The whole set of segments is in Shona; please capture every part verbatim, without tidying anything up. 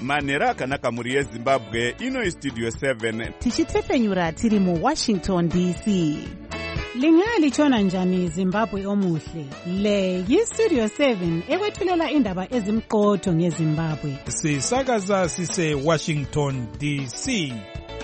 manhero akanaka mhuri yezimbabwe. Ino istudio seven tichitefenyura tiri muwashington D C. Lingalitshona njani Zimbabwe omuhle? Le yistudio seven ekwethulela indaba ezimqotho ngeZimbabwe. Sisakaza sise Washington D C.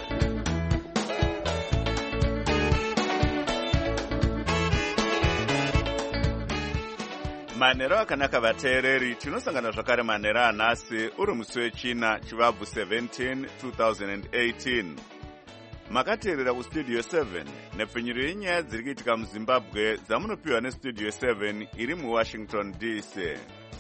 manhero akanaka vateereri, tinosangana zvakare manhero anhasi uri musi wechina chivabvu seventeen two thousand eighteen. Makateerera kustudio seven nepfenyuro yenyaya dziri kuitika muzimbabwe dzamunopiwa nestudio seven iri muwashington D C.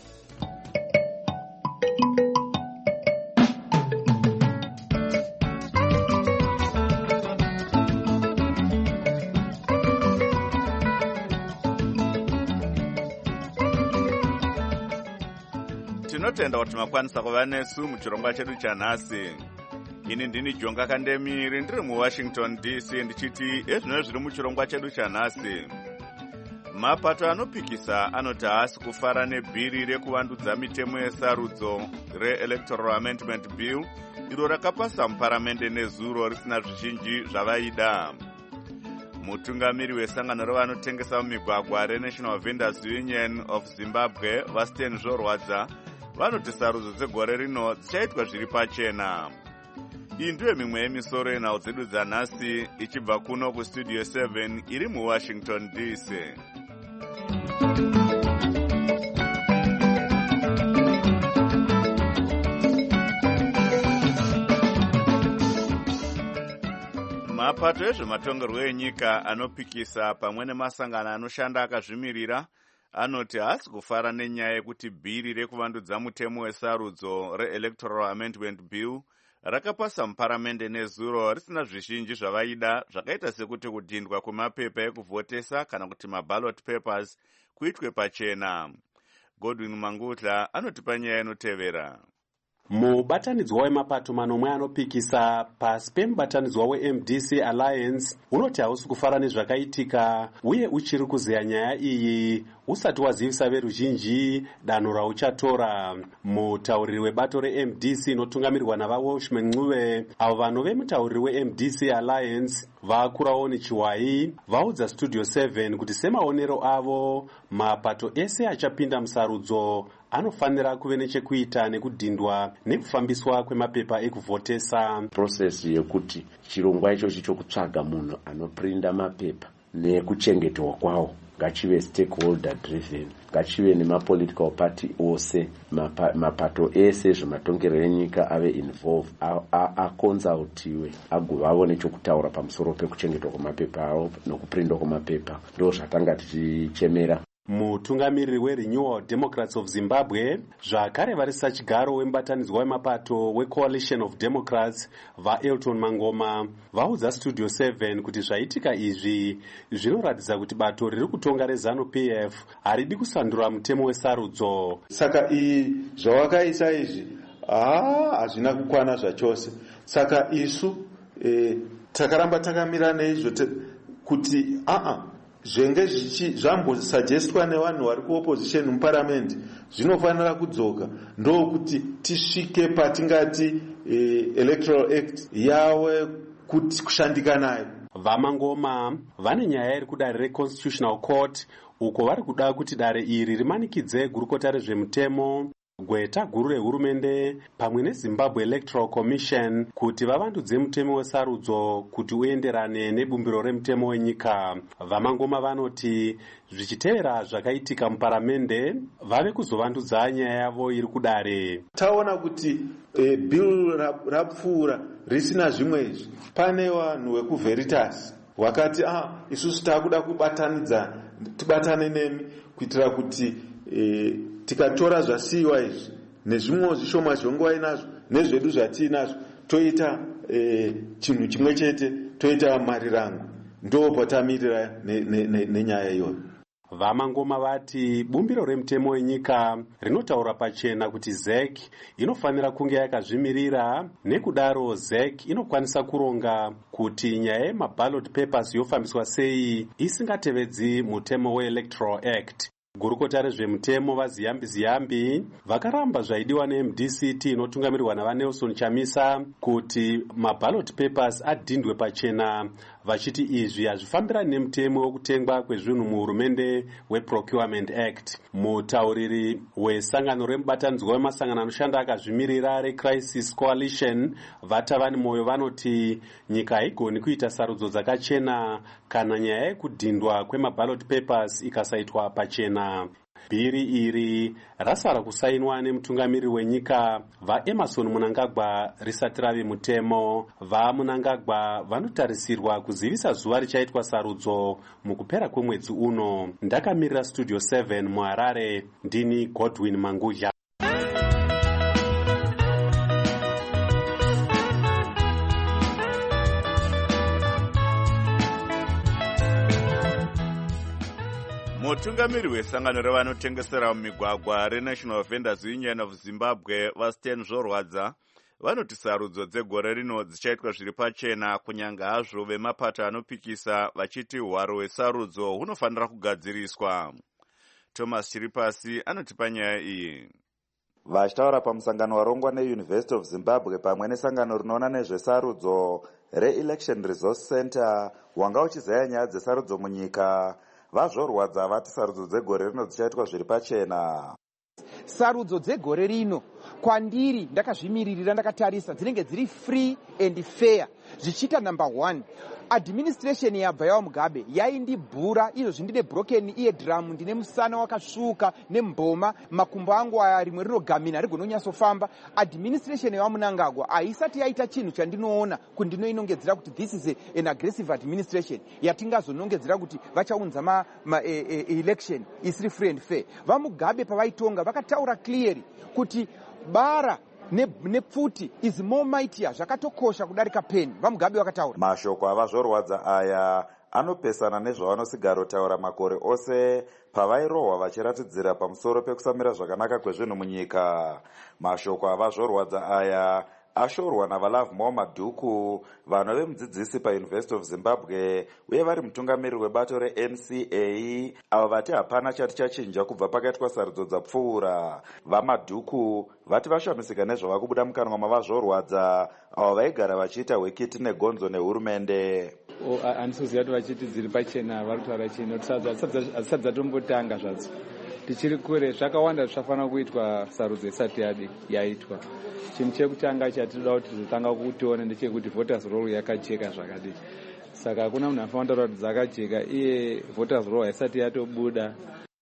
Tinotenda kuti makwanisa kuva nesu muchirongwa chedu chanhasi. Ini ndini Jonga Kandemiri ndiri muwashington D C ndichiti ezvino zviri muchirongwa chedu chanhasi. Mapato anopikisa anoti haasi kufara nebhiri rekuvandudza mitemo yesarudzo re-Electoral Amendment Bill iro rakapasa muparamende nezuro risina zvizhinji zvavaida. Mutungamiri wesangano revanotengesa mumigwagwa reNational Vendors Union of Zimbabwe vaStan Zvorwadza vanoti sarudzo dzegore rino dzichaitwa zviri pachena. Iyi ndiyo mimwe yemisoro yenhau dzedu dzanhasi ichibva kuno kustudio seven iri muwashington D C. Mapato ezvematongerwo enyika anopikisa pamwe nemasangano anoshanda akazvimirira anoti haasi kufara nenyaya yekuti bhiri rekuvandudza mutemo wesarudzo re-Electoral Amendment Bill rakapasa muparamende nezuro risina zvizhinji zvavaida, zvakaita sekuti kudhindwa kwemapepa ekuvhotesa kana kuti maballot papers kuitwe pachena. Godwin Mangutla anotipa nyaya inotevera. Mubatanidzwa wemapato manomwe anopikisa pasi pemubatanidzwa we-M D C Alliance unoti hausi kufara nezvakaitika uye uchiri kuzeya nyaya iyi usati wazivisa veruzhinji danho rauchatora. Mutauriri webato re-M D C inotungamirirwa navaWalshman Ncube avo vano vemutauriri we-M D C Alliance vakurawo nechiwayi vaudza studio seven kuti semaonero avo mapato ese achapinda musarudzo anofanira kuve nechekuita nekudhindwa nekufambiswa kwemapepa ekuvhotesa. Process yekuti chirongwa ichochi chokutsvaga munhu anoprinda mapepa nekuchengetwa kwawo ngachive stakeholder driven, ngachive nemapolitical party ose, mapa, mapato ese zvematongerero enyika ave involved, akonsultiwe agova nechokutaura pamusoro pekuchengetwa kwemapepa awo nokuprindwa kwemapepa. Ndo zvatanga tichichemera. Mutungamiriri weRenewal Democrats of Zimbabwe zvakare varisa chigaro wemubatanidzwa wemapato weCoalition of Democrats vaElton Mangoma vaudza studio seven kuti zvaitika izvi zvinoratidza kuti bato riri kutonga reZANU P F haridi kusandura mutemo wesarudzo. Saka iyi zvawakaisa izvi ah hazvina kukwana zvachose. Saka isu eh, takaramba takamira neizvo kuti a a zvenge zvambosugestwa nevanhu vari kuopposition muparamendi zvinofanira kudzoka ndokuti tisvike patingati eh, Electoral Act yawe kuti kushandika nayo. VaMangoma vane nyaya iri kudare reConstitutional Court uko vari kuda kuti dare iri rimanikidze gurukota rezvemutemo, gweta guru rehurumende pamwe neZimbabwe Electoral Commission kuti vavandudze mutemo wesarudzo kuti uenderane nebumbiro remutemo wenyika. VaMangoma vanoti zvichitevera zvakaitika muparamende vave kuzovandudza nyaya yavo iri kudare. Taona kuti e, bill rapfuura risina zvimwe izvi. Pane vanhu vekuVeritas wakati ah isusu takuda kubatanidza tibatane nemi kuitira kuti e, tikatora zvasiyiwa izvi nezvimwe zvishoma zvongova inazvo nezvedu zvatiinazvo toita e, chinhu chimwe chete, toita marirango. Ndo patamirira nenyaya iyoyo. VaMangoma vati bumbiro remutemo wenyika rinotaura pachena kuti Z E C inofanira kunge yakazvimirira, nekudaro Z E C inokwanisa kuronga kuti nyaya yemaballot papers yofambiswa sei isingatevedzi mutemo weElectoral Act. Gurukota rezvemutemo vaZiyambi Ziyambi vakaramba zvaidiwa neM D C T inotungamirirwa navaNelson Chamisa kuti maballot papers adhindwe pachena, vachiti izvi hazvifambirani nemutemo wekutengwa kwezvinhu muhurumende weProcurement Act. Mutauriri wesangano remubatanidzwa wemasangano anoshanda akazvimirira reCrisis Coalition Vatavani Moyo vanoti nyika haigoni kuita sarudzo dzakachena kana nyaya yekudhindwa kwemaballot papers ikasaitwa pachena. Bhiri iri rasara kusainwa nemutungamiriri wenyika vaEmerson Mnangagwa risati rave mutemo. VaMnangagwa vanotarisirwa kuzivisa zuva richaitwa sarudzo mukupera kwemwedzi uno. Ndakamirira Studio seven muHarare, ndini Godwin Mangudya. Mutungamiri wesangano revanotengesera mumigwagwa reNational Vendors Union of Zimbabwe vaStan Zvorwadza vanoti sarudzo dzegore rino dzichaitwa zviri pachena, kunyanga hazvo vemapato anopikisa vachiti hwaro hwesarudzo hunofanira kugadziriswa. Thomas Chiripasi anotipa nyaya iyi. Vachitaura pamusangano warongwa neUniversity of Zimbabwe pamwe nesangano rinoona nezvesarudzo reElection Resource Center wanga uchizaya nyaya dzesarudzo munyika, vaZvorwadza vati sarudzo dzegore rino dzichaitwa zviri pachena. Sarudzo dzegore rino kwandiri ndakazvimiririra ndakatarisa dzinenge dziri free and fair. Zvichita number one, administration yabva yawo Mugabe yaindibhura izvo zvindine broken eardrum, ndine musana wakasvuka nemboma, makumbo angu aya rimwe rinogamina rigononyatsofamba. Administration yawo Mnangagwa haisati yaita chinhu chandinoona kundinoinongedzera kuti this is a, an aggressive administration yatingazonongedzera kuti vachaunza ma, ma e, e, election isiri free and fair. VaMugabe pavaitonga vakataura clearly kuti bara nepfuti is more mightier zvakatokosha kudarika pen. VaMugabe vakataura. Mashoko avaZvorwadza aya anopesana nezvavanosigaro taura makore ose pavairohwa vachiratidzira pamusoro pekusamira zvakanaka kwezvinhu munyika. Mashoko avaZvorwadza aya ashorwa naValove More Madhuku, vanhu vemudzidzisi paUniversity of Zimbabwe uye vari mutungamiriri webato reN C A, avo vati hapana chati chachinja kubva pakaitwa sarudzo dzapfuura. VaMadhuku vati vashamisika nezvava kubuda mukanwa mavaZvorwadza avo vaigara vachiita hwekiti negonzo nehurumende. Handisiziva kuti vachiti dziri pachena vari kutaura chino, hazisati dzatombotanga zvadzo. Tichiri kure zvakawanda zvichafanira kuitwa sarudzo isati yaitwa. Chinhu chekutanga chatinoda kuti tizotanga kutiona ndechekuti voters roll yakajeka zvakadii. Saka hakuna munhu anofanira kutaura kuti dzakajeka iye voters roll haisati yatobuda.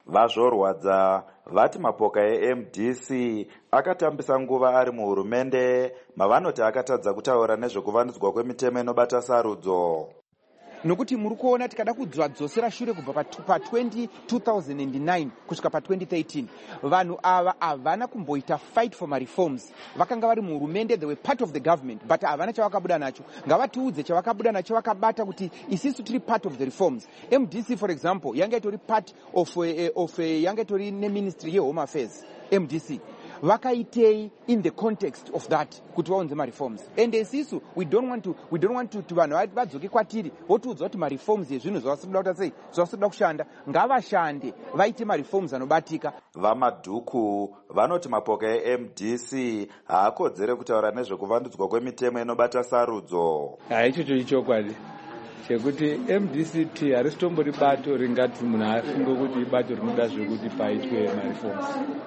VaZvorwadza vati mapoka eM D C akatambisa nguva ari muhurumende mavanoti akatadza kutaura nezvekuvandudzwa kwemitemo inobata sarudzo. Nokuti muri kuona tikada kudzosera shure kubva pa two thousand nine kusvika pa twenty thirteen, vanhu ava havana kumboita fight for my reforms. Vakanga vari muhurumende, they were part of the government, but havana chavakabuda nacho. Ngavatiudze chavakabuda nacho vakabata kuti isisu tiri part of the reforms. M D C for example yanga itori part of a, of a, yanga itori neministry yeHome Affairs. M D C vakaitei in the context of that kuti vaunze mareforms, and isisu we don't want to we don't want to to vanhu vadzoke kwatiri votiudza kuti mareforms ezvinhu zvavasinoda kuita sei, zvavasinoda kushanda, ngavashande vaite mareforms anobatika. VaMadhuku vanoti mapoka eM D C haakodzere kutaura nezvekuvandudzwa kwemitemo inobata sarudzo. Haichocho ichokwadi chekuti M D C T harisitombori bato ringati munhu afunge kuti ibato rinoda zvekuti paitwe mareforms.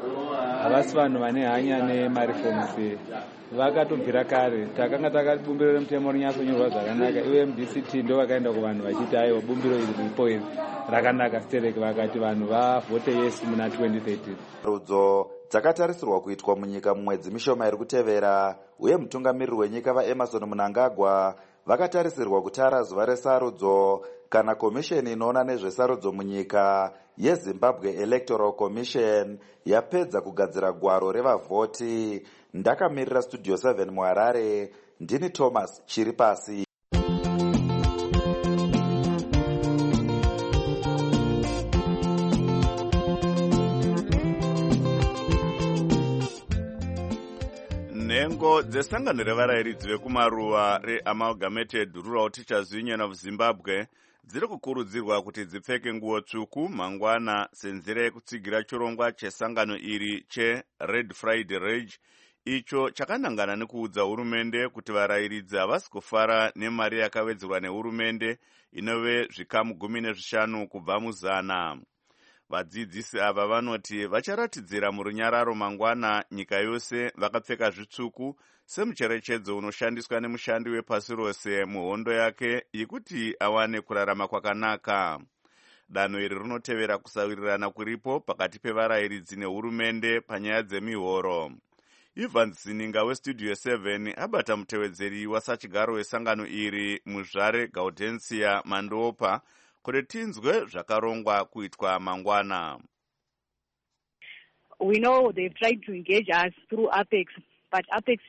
Havasi vanhu vane hanya nemareforms, vakatobvira kare. Takanga takati bumbiro remutemo rinyatsonyorwa zvakanaka, iwe M D C T ndo vakaenda kuvanhu vachiti aiwa bumbiro iri riripo iri rakanaka stereke, vakati vanhu vavhote yes muna twenty thirteen. Sarudzo dzakatarisirwa kuitwa munyika mumwedzi mishoma iri kutevera, uye mutungamiriri wenyika vaEmerson Mnangagwa vakatarisirwa kutara zuva resarudzo kana komisheni inoona nezvesarudzo munyika yeZimbabwe Electoral Commission yapedza kugadzira gwaro revavhoti. Ndakamirira Studio seven muHarare, ndini Thomas Chiripasi. Nhengo dzesangano revarayiridzi vekumaruva reAmalgamated Rural Teachers Union of Zimbabwe dziri kukurudzirwa kuti dzipfeke nguo tsvuku mangwana senzira yekutsigira chirongwa chesangano iri cheRed Friday Rage, icho chakanangana nekuudza hurumende kuti varayiridzi havasi kufara nemari yakawedzerwa nehurumende inove zvikamu gumi nezvishanu kubva muzana. Vadzidzisi ava vanoti vacharatidzira murunyararo mangwana nyika yose vakapfeka zvitsvuku semucherechedzo unoshandiswa nemushandi wepasi rose muhondo yake yekuti awane kurarama kwakanaka. Danho iri rinotevera kusawirirana kuripo pakati pevarayiridzi nehurumende panyaya dzemihoro. Evans Zininga westudio seven abata mutevedzeri wasachigaro wesangano iri muzvare Gaudensia Mandopa kuti tinzwe zvakarongwa kuitwa mangwana. We know they've tried to engage us through Apex, but Apex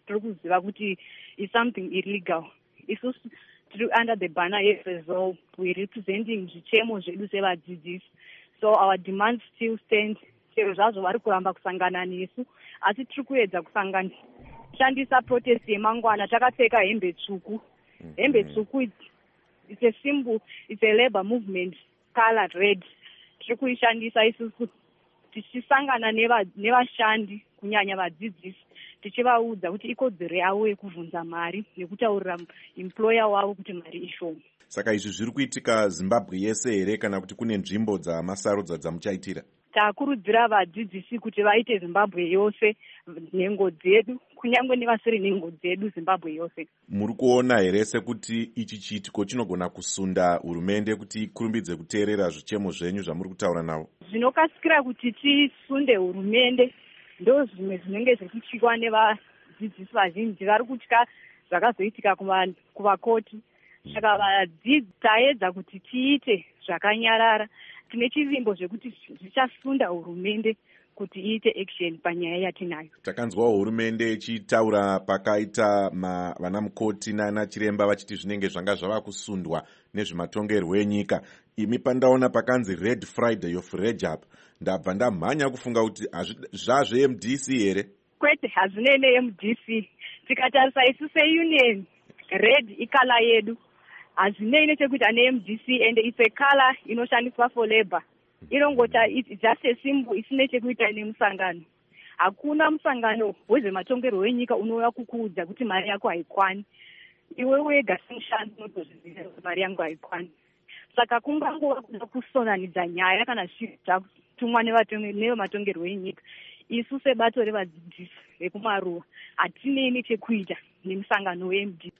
is something illegal. It's also under the banner F S O, we're representing zvichemo zvedu sevadzidzisi. So our demands still stand. Chero zvazvo vari kuramba kusangana nesu, asi tiri kuedza kusangana shandisa protest yemangwana takapfeka hembe tsvuku. Hembe tsvuku it's a symbol, it's a labor movement color red. Tiri kuishandisa isusu tichisangana nevashandi kunyanya vadzidzisi tichivaudza kuti ikodzero yavo yekubvunza mari nekutaurira employer wavo kuti mari ishoma. Saka izvi zviri kuitika Zimbabwe yese here kana kuti kune nzvimbo dzamasarudza dzamuchaitira? Takurudzira vadzidzisi kuti vaite Zimbabwe yose nhengo dzedu, kunyangwe nevasiri nhengo dzedu Zimbabwe yose. Muri kuona here sekuti ichi chiitiko chinogona kusunda hurumende kuti ikurumbidze kuteerera zvichemo zvenyu zvamuri kutaura navo? Zvinokasikira kuti tisunde hurumende ndo zvimwe zvinenge zvichitywa nevadzidzisi vazhinji vari kutya zvakazoitika kuvakoti. Saka vadzidzi taedza kuti tiite zvakanyarara. Tine chivimbo zvekuti zvichasunda hurumende kuti iite action panyaya yatinayo. Takanzwa hurumende ichitaura pakaita vana mukoti nana chiremba vachiti zvinenge zvanga zvava kusundwa nezvematongerwo enyika. Imi pandaona pakanzi Red Friday of Rajab, ndabva ndamhanya kufunga kuti zvazve M D C here? Kwete, hazvinene M D C. Tikatarisa isu seunion, red ikala yedu. Hazvinei nechekuita ne M D C and it's a color inoshandiswa for labor. Inongota it's just a symbol isine chekuita nemusangano. Hakuna musangano wezvematongerwo enyika unouya kukuudza kuti mari yako haikwani. Iwe wega semushandi unotozviziva kuti mari yangu haikwani. Saka kungangova kuda kusonanidza nyaya kana zvatumwa nevematongerwo enyika. Isu sebato revadzidzisi vekumaruwa hatinei nechekuita nemusangano we-M D C.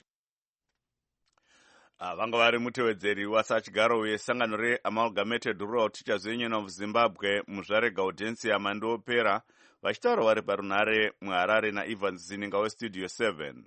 Vanga vari mutevedzeri wasachigaro wesangano reAmalgamated Rural Teachers Union of Zimbabwe muzvare Gaudensia Mandopera vachitaura vari parunhare muHarare naEvans Zininga westudio seven.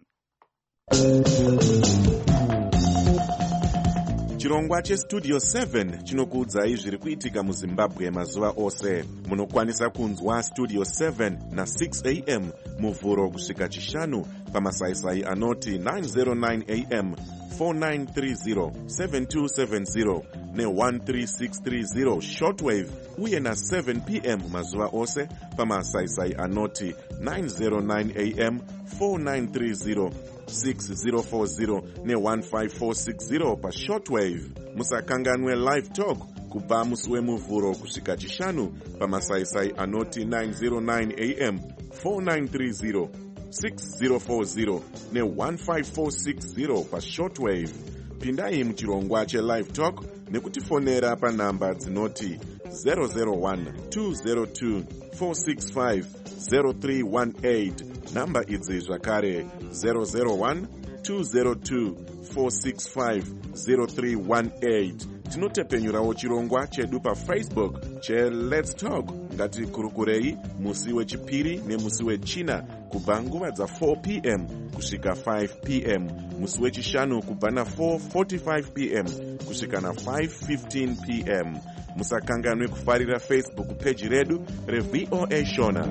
Chirongwa chestudio seven chinokuudzai zviri kuitika muZimbabwe mazuva ose. Munokwanisa kunzwa studio seven na six a m muvhuro kusvika chishanu pamasaisai anoti nine oh nine a m, four nine three zero, seven two seven zero ne one three six three zero shortwave uye na seven p m mazuva ose pamasaisai anoti nine oh nine a m, four nine three zero, six zero four zero ne one five four six zero pa shortwave. Musakanganwe live talk kubva musi wemuvhuro kusvika chishanu pamasaisai anoti nine oh nine a m, four nine three zero, six zero four zero ne one five four six zero pa shortwave. Pindai muchirongwa che-live talk nekutifonera panhamba dzinoti zero zero one, two zero two, four six five, zero three one eight. Namba idzi zvakare zero zero one, two zero two, four six five, zero three one eight. Tinotepenyurawo chirongwa chedu paFacebook che-Let's Talk. Ngatikurukurei musi wechipiri nemusi wechina kubva nguva dza four p m kusvika five p m, musi wechishanu kubva na four forty-five p m kusvika na five fifteen p m. Musakanganwe kufarira Facebook page redu reV O A Shona.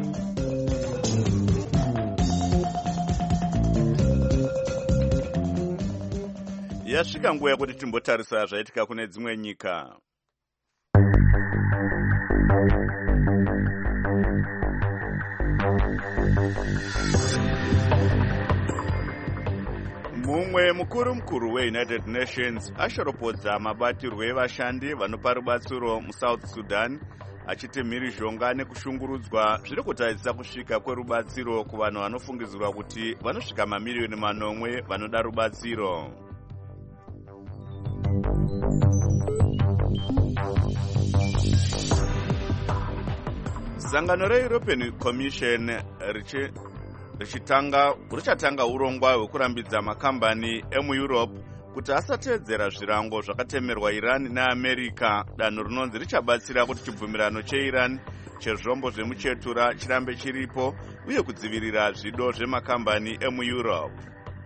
Yasvika nguva yekuti timbotarisa zvaitika kune dzimwe nyika. Mumwe mumwe mukuru mukuru weunited nations ashoropodza mabatirwo evashandi vanopa rubatsiro musouth sudan achiti mhirizhonga nekushungurudzwa zviri kutarisira kusvika kwerubatsiro kuvanhu vanofungidzirwa kuti vanosvika mamiriyoni manomwe vanoda rubatsiro. Sangano reEuropean Commission richi richitanga richatanga urongwa hwekurambidza makambani emuEurope kuti asatedzera zvirango zvakatemerwa Iran neAmerica. Danho rinonzi richabatsira kuti chibvumirano cheIran chezvombo zvemuchetura chirambe chiripo uye kudzivirira zvido zvemakambani emuEurope.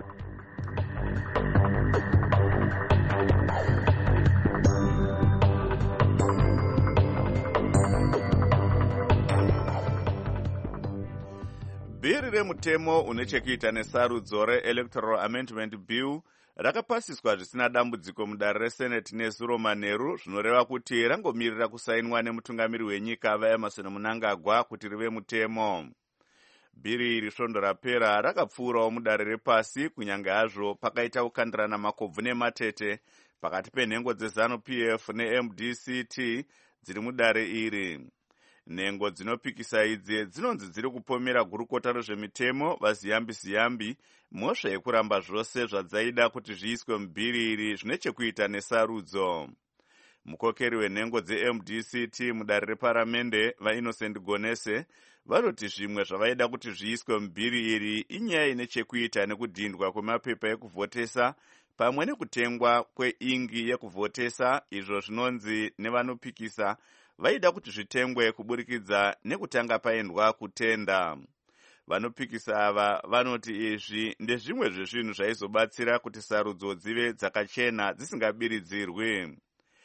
Bhiri remutemo une chekuita nesarudzo reElectoral Amendment Bill rakapasiswa zvisina dambudziko mudare reSenate nezuro manheru, zvinoreva kuti rangomirira kusainwa nemutungamiri wenyika vaEmerson Mnangagwa kuti rive mutemo. Bhiri iri svondo rapera rakapfuurawo mudare repasi kunyange hazvo pakaita kukandirana makobvu nematete pakati penhengo dzeZANU P F neM D C T dziri mudare iri. Nhengo dzinopikisa idzi dzinonzi dziri kupomera gurukota rezvemitemo vaziyambi ziyambi mhosva yekuramba zvose zvadzaida kuti zviiswe mubhiri iri zvine chekuita nesarudzo. Mukokeri wenhengo dzeM D C T mudare reparamende vaInnocent Gonese vanoti zvimwe zvavaida kuti zviiswe mubhiri iri inyaya ine chekuita nekudhindwa kwemapepa ekuvhotesa pamwe nekutengwa kweingi yekuvhotesa, izvo zvinonzi nevanopikisa vaida kuti zvitengwe kuburikidza nekutanga paendwa kutenda. Vanopikisa ava vanoti izvi ndezvimwe zvezvinhu zvaizobatsira kuti sarudzo dzive dzakachena dzisingabiridzirwi.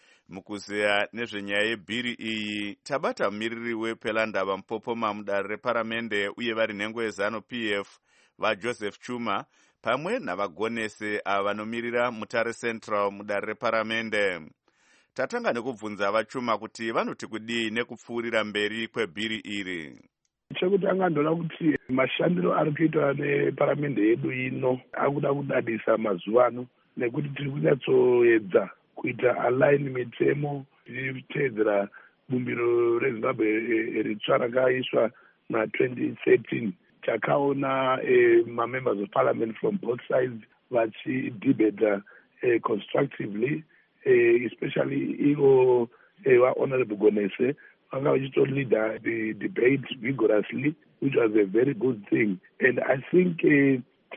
Mukuzeya nezvenyaya yebhiri iyi tabata mumiriri wepelandava mupopoma mudare reparamende uye vari nhengo yeZANU P F vaJoseph Chuma pamwe navagonese ava vanomirira Mutare Central mudare reparamende. Tatanga nekubvunza vachuma kuti vanoti kudii nekupfuurira mberi kwebhiri iri. Chekutanga ndoda kuti mashandiro ari kuitwa neparamende yedu ino akuda kudadisa mazuva ano, nekuti tiri kunyatsoedza kuita align mitemo tichiteedzera bumbiro reZimbabwe ritsva rakaiswa na twenty thirteen. Takaona eh, ma-members of parliament from both sides vachidebata eh, constructively, eh, especially ivo eh, va-Honorable Gonese vanga vachitoleader the debate vigorously, which was a very good thing. And I think eh,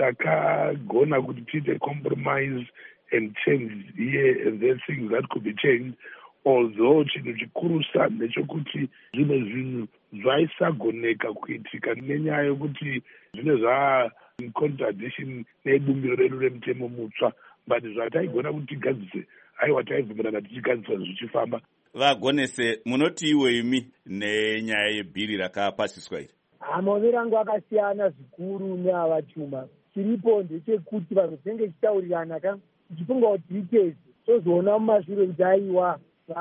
takagona kuti tiite compromise and change here and there things that could be changed, although chinhu chikurusa ndechekuti zvimwe zvinhu zvaisagoneka kuitika nenyaya yokuti zvine zva contradiction nebumbiro redu remutemo mutsva, but zvataigona kuti tigadzise aiwa taibvumirana tichigadzisa zvichifamba. Vagonese, munoti iwo imi nenyaya yebhiri rakapasiswa iri? Maonero angu akasiyana zvikuru neava Chuma. Chiripo ndechekuti vanhu tinenge tichitaurirana ka tichifunga kuti details tozoona mumashure kuti aiwa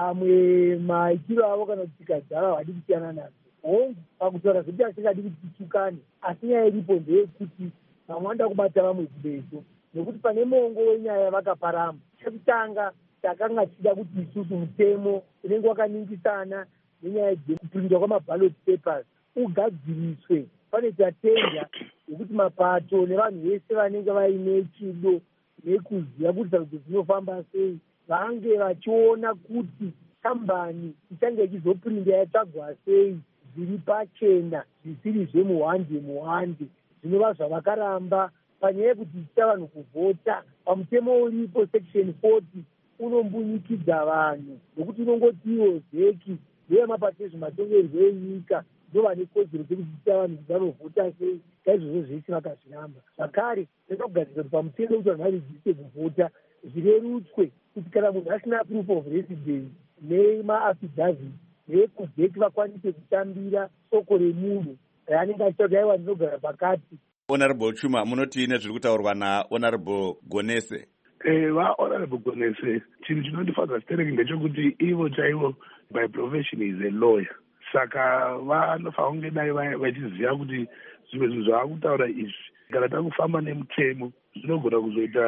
vamwe maitiro avo kana kuti tsika dzavo havadi kusiyana nadzo. Hongu pakutaura zvekuti hatingadi kuti titukane, asi nyaya iripo ndeyekuti vamwe vanoda kubata vamwe kubeso, nekuti pane muongo wenyaya vakaparama. Chekutanga takanga tichida kuti isusu mutemo unenge wakaningisana nenyaya yekuprinda kwamaballot papers ugadziriswe. Pane tatenda yekuti mapato nevanhu vese vanenge vaine chido nekuziva kuti sarudzo dzinofamba sei vange vachiona kuti kambani ichange ichizoprinda yatsvagwa sei zviri pachena zvisiri zvemuhwande muhwande, zvinova zvavakaramba panyaya yekuti ticha vanhu kuvhota. Pamutemo uripo section forty unombunyikidza vanhu nokuti unongotiwo zeki ndeyemapato ezvematongerwo enyika ndovane kodzero dzekuti ticha vanhu kuti vanovhota sei, kaizvozvo zvese vakazviramba. Zvakare tinogadzira kuti pamutemo kuti vanhu varejiste kuvhota zvirerutswe kuti kana munhu asina proof of residence nemaafidhavit nekuzeki vakwanise kutambira soko remunhu raanenge achita kuti aiwa ndinogara pakati. Honorable Chuma, munoti ine zviri kutaurwa naHonorable Gonese? Eh, vaHonorable Gonese, chinhu chinondifadza stereki ndechekuti ivo chaivo by profession is a lawyer, saka vanofanira kunge dai vachiziva kuti zvimwe zvinhu zvavakutaura izvi kana takufamba nemutemo zvinogona kuzoita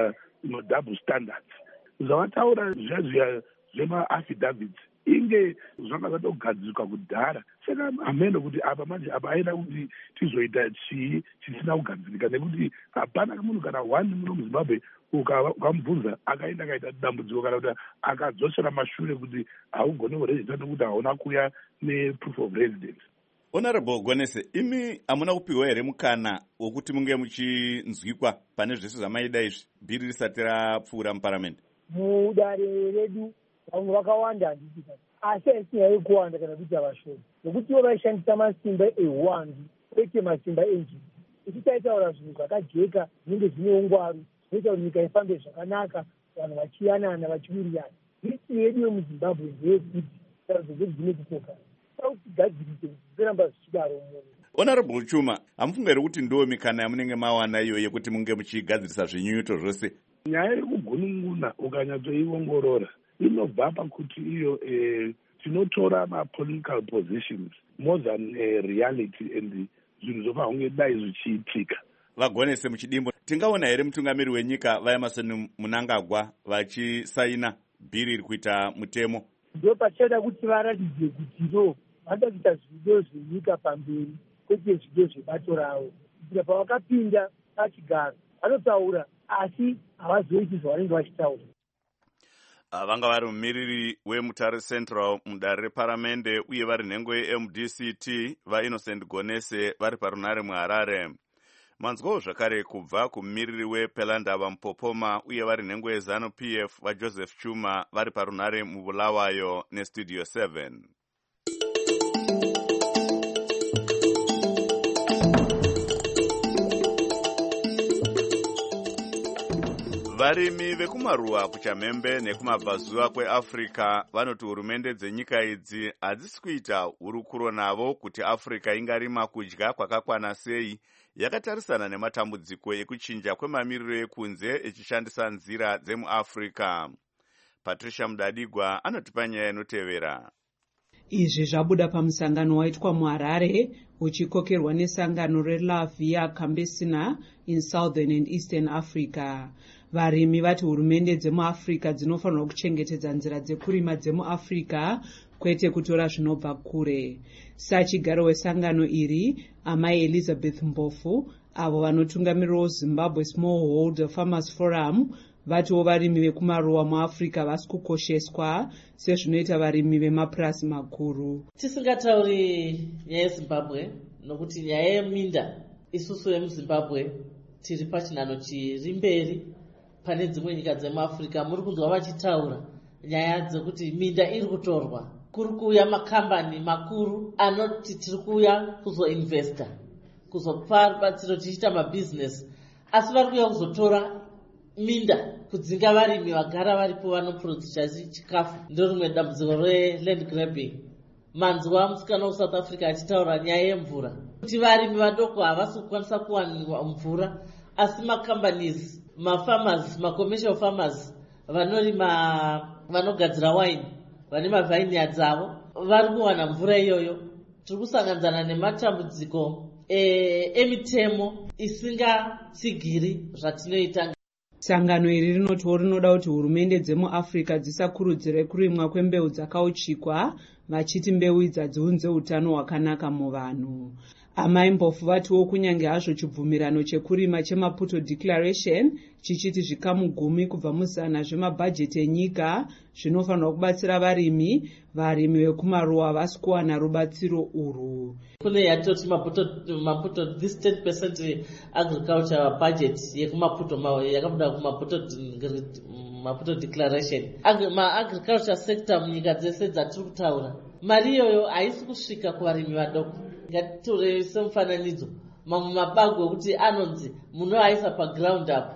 double standards. Zvavataura zviya zviya zvemaaffidavits inge zvanga zvatogadzirwa kudhara. Saka hameno kuti apa manje apa aida kuti tizoita chii chisina kugadzirika, nekuti hapana munhu kana one muno muZimbabwe ukamubvunza akaenda akaita dambudziko kana kuti akadzosera mashure kuti haugone kurejista nekuti hauna kuya neproof of residence. Honorable Gonese, imi hamuna kupiwa here mukana wokuti munge muchinzwikwa pane zvese zvamaida izvi bhiri risati rapfuura muparamende? Mudare redu vanhu vakawanda handiti, asi haisinayi kuwanda kana kuita vashoma, nokuti ivo vaishandisa masimba ehwanzi kwete masimba enjini. Ichitaitaura zvinhu zvakajeka zvinenge zvine ungwaru zvinoita kuti nyika ifambe zvakanaka, vanhu vachiyanana vachiwirirana. History yedu yemuZimbabwe ndeyekuti tarudzo dzedu dzine kukokana. Tigadzirise zviramba zvichidaro munhu. Honorable Chuma, hamufunge here kuti ndo mikana yamunenge mawana iyo yekuti munge muchigadzirisa zvinyunyuto zvose? Nyaya yekugunun'una ukanyatsoiongorora inobva pakuti iyo eh, tinotora ma-political positions more than eh, reality and zvinhu zvofa hunge dai zvichiitika. Vagonese muchidimbo, tingaona here mutungamiri wenyika vaEmmerson Mnangagwa vachisaina bhiri iri kuita mutemo? Ndo pachaida kuti varatidze kuti ndo vada kuita zvido zvenyika pamberi kwete zvido zvebato ravo. Kuitira pavakapinda pachigaro vanotaura asi havazoiti zvavanenge vachitaura. Vanga vari mumiriri weMutare Central mudare reparamende uye vari nhengo yeM D C T vaInnocent Gonese vari parunare muHarare. Manzwawo zvakare kubva kumumiriri wePelandaba Mupopoma uye vari nhengo yeZanu P F vaJoseph Chuma vari parunare muBulawayo neStudio seven. Varimi vekumaruwa kuChamhembe nekumabvazuva kweAfrica vanoti hurumende dzenyika idzi hadzisi kuita hurukuro navo kuti Africa ingarima kudya kwakakwana sei, yakatarisana nematambudziko ekuchinja kwemamiriro ekunze echishandisa nzira dzemuAfrica. Patricia Mudadigwa anotipa nyaya inotevera. Izvi zvabuda pamusangano waitwa muHarare uchikokerwa nesangano reLavia Campesina in Southern and Eastern Africa. Varimi vati hurumende dzemuAfrica dzinofanirwa kuchengetedza nzira dzekurima dzemuAfrica kwete kutora zvinobva kure. Sachigaro wesangano iri, Amai Elizabeth Mbofu, avo vanotungamirirawo Zimbabwe Smallholder Farmers Forum, vatiwo varimi vekumaruwa muAfrica vasi kukosheswa sezvinoita varimi vemapurasi makuru. Tisingatauri nyaya yeZimbabwe nokuti nyaya yeminda isusu vemuZimbabwe tiri pachinhano chiri mberi pane dzimwe nyika dzemuAfrica. Muri kunzwa vachitaura nyaya dzekuti minda iri kutorwa, kuri kuuya makambani makuru anoti tiri kuuya kuzoinvesta, kuzopa rubatsiro tichiita mabhizinesi, asi vari kuuya kuzotora minda kudzinga varimi vagara varipo vanoprodusa chikafu. Ndo rimwe dambudziko reland grabbing. Manzwa musikana weSouth Africa achitaura nyaya yemvura, kuti varimi vadoko havasi kukwanisa kuwanikwa mvura, asi macompanies, mafarmers, macommercial farmers vanorima, vanogadzira wine, vane mavineyards avo vari kuwana mvura iyoyo. Tiri kusanganzana nematambudziko emitemo isingatsigiri zvatinoita. Sangano iri rinotiwo rinoda kuti hurumende dzemuAfrica dzisakurudzire kurimwa kwembeu dzakauchikwa, vachiti mbeu idzi hadziunze utano hwakanaka muvanhu. Amai Mbofu vatiwo kunyange hazvo chibvumirano chekurima cheMaputo Declaration chichiti zvikamu gumi kubva muzana zvemabhajeti enyika zvinofanirwa kubatsira varimi, varimi vekumaruwa vasi kuwana rubatsiro urwu. Kune yatoti Maputo, Maputo this ten percent agriculture budget yekumaputo yakabuda kumaputo Maputo Declaration. Ma agriculture sector munyika dzese dzatiri kutaura, mari iyoyo haisi kusvika kuvarimi vadoko. Ngatitore semufananidzo mamwe mabago ekuti anonzi munoaisa paground up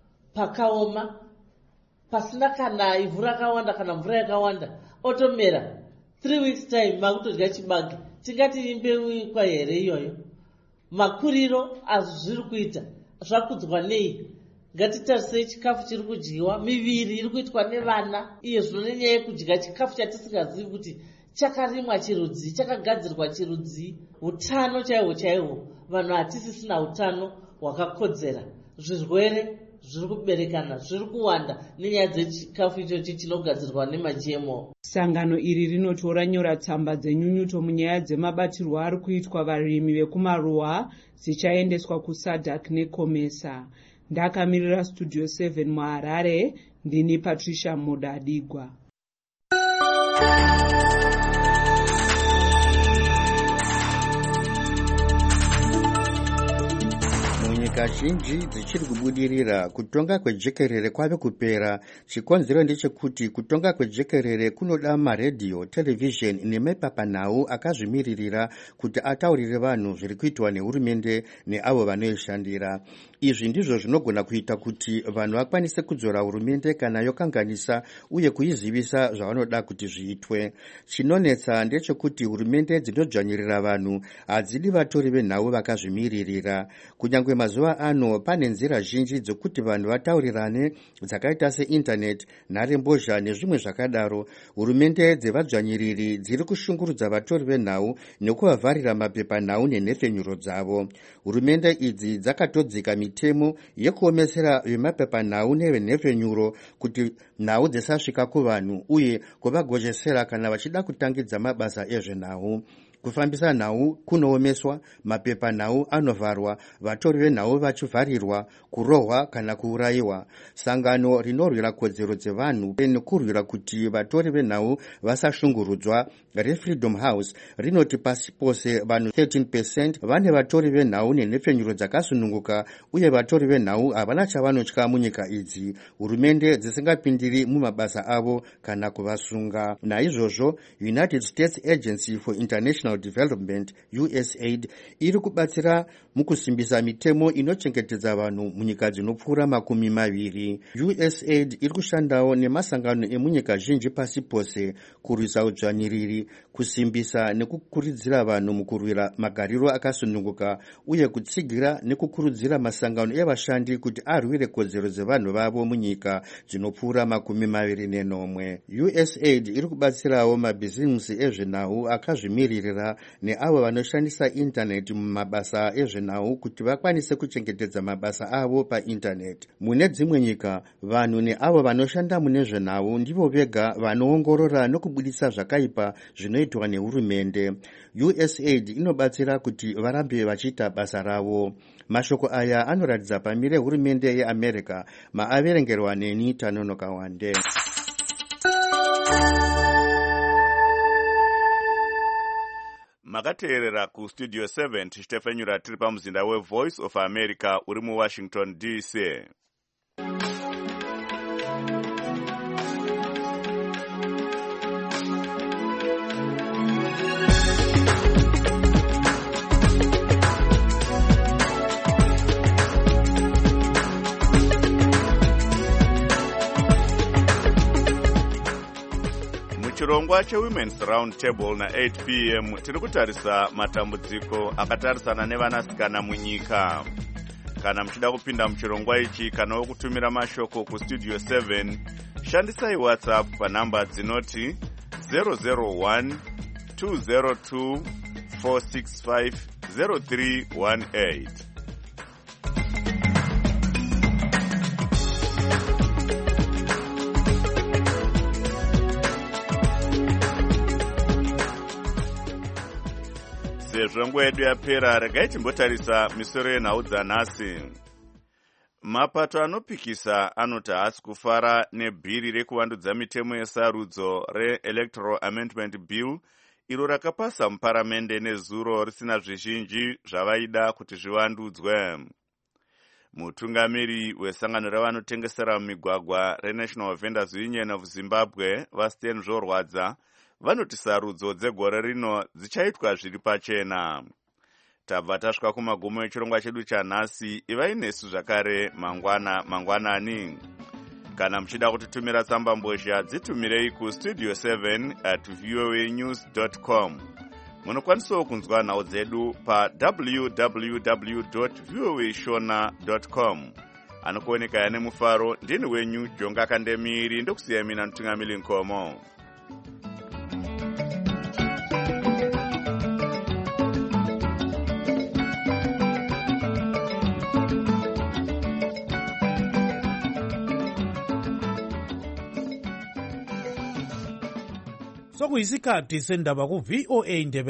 pakaoma pasina kana ivhu rakawanda kana mvura yakawanda, otomera three weeks time makutodya chibage. Tingati mbeu kwa here iyoyo? Makuriro azviri kuita zvakudzwa nei? Ngatitarise chikafu chiri kudyiwa, miviri iri kuitwa nevana, iye zvino nenyaya yekudya chikafu chatisingazivi kuti chakarimwa chirudzi, chakagadzirwa chirudzi, utano chaihwo chaihwo. Vanhu hatisisina utano hwakakodzera, zvirwere zviri kuberekana zviri kuwanda nenyaya dzechikafu ichochi chinogadzirwa nemaG M O. Sangano iri rinotora nyora tsamba dzenyunyuto munyaya dzemabatirwo ari kuitwa varimi vekumaruwa dzichaendeswa kuSADC neCOMESA. Ndakamirira Studio seven muHarare, ndini Patricia Mudadigwa. Nyika zhinji dzichiri kubudirira kutonga kwejekerere kwave kupera. Chikonzero ndechekuti kutonga kwejekerere kunoda maredhiyo, televisheni nemapepanhau akazvimiririra kuti ataurire vanhu zviri kuitwa nehurumende neavo vanoishandira. Izvi ndizvo zvinogona kuita kuti vanhu vakwanise kudzora hurumende kana yokanganisa uye kuizivisa zvavanoda kuti zviitwe. Chinonetsa ndechekuti hurumende dzinodzvanyirira vanhu hadzidi vatori venhau vakazvimiririra. Kunyange mazuva ano pane nzira zhinji dzokuti vanhu vataurirane dzakaita seindaneti, nharembozha nezvimwe zvakadaro. Hurumende dzevadzvanyiriri dziri kushungurudza vatori venhau nekuvavharira mapepanhau nenhefenyuro dzavo. Hurumende idzi dzakatodzika mitemo yekuomesera vemapepanhau nevenhefenyuro kuti nhau dzisasvika kuvanhu uye kuvagochesera kana vachida kutangidza mabasa ezvenhau. Kufambisa nhau kunoomeswa, mapepanhau anovharwa, vatori venhau vachivharirwa, kurohwa kana kuurayiwa. Sangano rinorwira kodzero dzevanhu nekurwira kuti vatori venhau vasashungurudzwa, reFreedom House, rinoti pasi pose vanhu thirteen percent vane vatori venhau nenhefenyuro dzakasununguka uye vatori venhau havana chavanotya munyika idzi, hurumende dzisingapindiri mumabasa avo kana kuvasunga. Naizvozvo, United States Agency for International Development, U S A I D, iri kubatsira mukusimbisa mitemo inochengetedza vanhu munyika dzinopfuura makumi maviri. U S A I D iri kushandawo nemasangano emunyika zhinji pasi pose kurwisa udzvanyiriri, kusimbisa nekukuridzira vanhu mukurwira magariro akasununguka uye kutsigira nekukurudzira masangano evashandi kuti arwire kodzero dzevanhu vavo munyika dzinopfuura makumi maviri nenomwe. U S A I D iri kubatsirawo mabhizimusi ezvenhau akazvimiririra neavo vanoshandisa intaneti mumabasa ezvenhau kuti vakwanise kuchengetedza mabasa avo paintaneti. Mune dzimwe nyika, vanhu neavo vanoshanda mune zvenhau ndivo vega vanoongorora nokubudisa zvakaipa zvinoitwa nehurumende. U S A I D inobatsira kuti varambe vachiita basa ravo. Mashoko aya anoratidza pamire hurumende yeAmerica, maaverengerwa neni Tanonoka Wande. Makateerera ku Studio seven tichitefenyura tiri pamuzinda weVoice of America uri muWashington D C. Chirongwa cheWomen's Round Table na eight p m tiri kutarisa matambudziko akatarisana nevanasikana munyika. Kana muchida kupinda muchirongwa ichi kana wokutumira mashoko ku Studio seven, shandisai WhatsApp panhamba dzinoti zero zero one two zero two four six five zero three one eight. Sezvo nguva yedu yapera, regai timbotarisa misoro yenhau dzanhasi. Mapato anopikisa anoti haasi kufara nebhiri rekuvandudza mitemo yesarudzo re-Electoral Amendment Bill iro rakapasa muparamende nezuro risina zvizhinji zvavaida kuti zvivandudzwe. Mutungamiri wesangano revanotengesera mumigwagwa reNational Vendors Union of Zimbabwe, vaStan Zvorwadza, vanoti sarudzo dzegore rino dzichaitwa zviri pachena. Tabva tasvika kumagumo echirongwa chedu chanhasi, ivai nesu zvakare mangwana mangwanani. Kana muchida kutitumira tsamba mbozha, dzitumirei ku studio seven at voa news dot com. Munokwanisawo kunzwa nhau dzedu pa w w w dot voa shona dot com. Anokuoneka yane mufaro, ndini wenyu Jonga Kandemiri, ndokusiya mina Ntungamili Nkomo. sokuyisikhathi sendaba ku-V O A Indebe